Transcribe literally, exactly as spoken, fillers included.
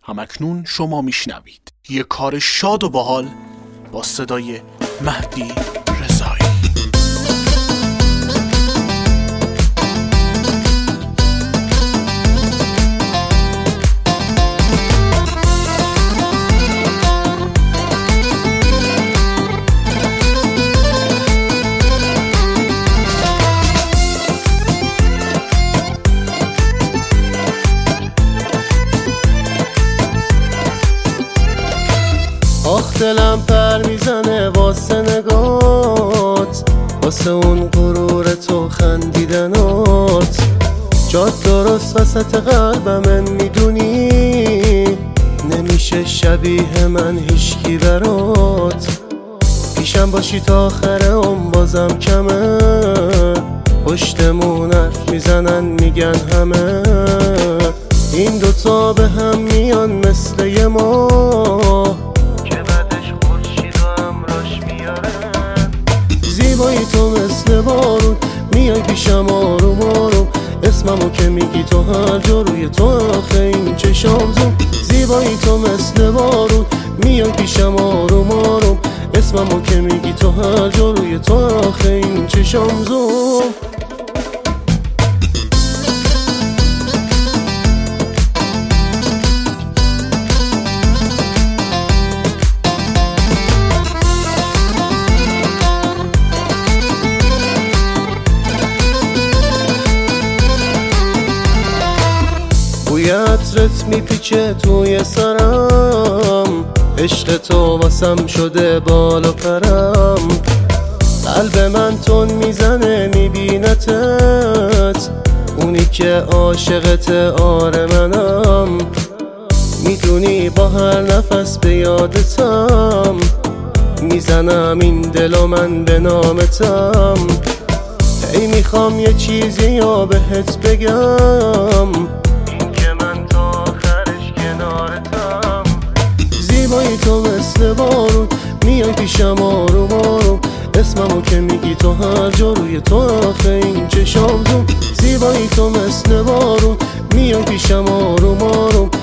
همکنون شما میشنوید یه کار شاد و باحال با صدای مهدی رضایی. آخ دلم پر میزنه واسه نگات، واسه اون غرور تو خندیدنات. جات درست وسط قلبم میدونی، نمیشه شبیه من هیچکی برات. پیشم باشی تا آخر عمر بازم کمه، پشتمون حرف میزنن میگن همه. این دوتا به هم میان مثل یه ماه، زیبایی تو مثل بارون میای پیشم آروم آروم. اسممو که میگی تو هر جا روی تو آخه این چشام زوم. زیبایی تو مثل بارون میای پیشم آروم آروم. اسممو که میگی تو هر جا روی تو آخه این چشام زوم. بوی عطرت میپیچه توی سرم، عشق تو واسم شده بال و پرم. قلب من تون میزنه میبینتت، اونی که عاشقت آره منم. میدونی با هر نفس به یادتم، میزنم این دل و من به نامتم. ای میخوام یه چیزی یا بهت بگم، زیبایی تو مثل بارون میای پیشم آروم آروم. اسممو که میگی تو هر جا روی تو آخه این چشام زوم. زیبایی تو مثل بارون میای پیشم آروم آروم.